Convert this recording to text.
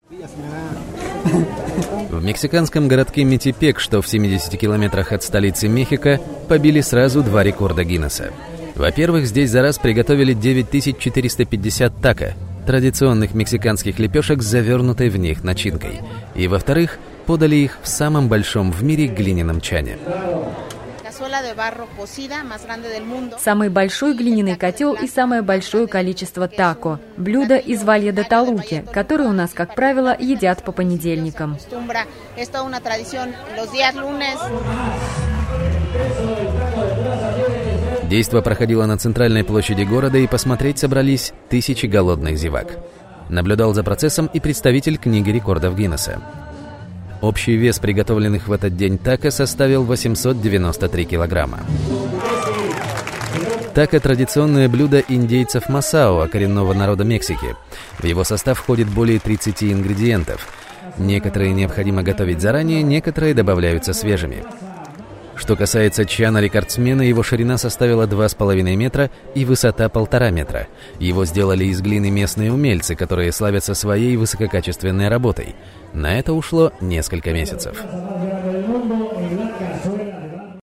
В мексиканском городке Метепек, что в 70 километрах от столицы Мехико, побили сразу 2 рекорда Гиннесса. Во-первых, здесь за раз приготовили 9450 тако, традиционных мексиканских лепешек с завернутой в них начинкой. И, во-вторых, подали их в самом большом в мире глиняном чане. Самый большой глиняный котел и самое большое количество тако. Блюдо из Вальедотолуки, которое у нас, как правило, едят по понедельникам. Действо проходило на центральной площади города, и посмотреть собрались тысячи голодных зевак. Наблюдал за процессом и представитель книги рекордов Гиннесса. Общий вес приготовленных в этот день тако составил 893 килограмма. Тако – традиционное блюдо индейцев Масао, коренного народа Мексики. В его состав входит более 30 ингредиентов. Некоторые необходимо готовить заранее, некоторые добавляются свежими. Что касается чана-рекордсмена, его ширина составила 2,5 метра и высота 1,5 метра. Его сделали из глины местные умельцы, которые славятся своей высококачественной работой. На это ушло несколько месяцев.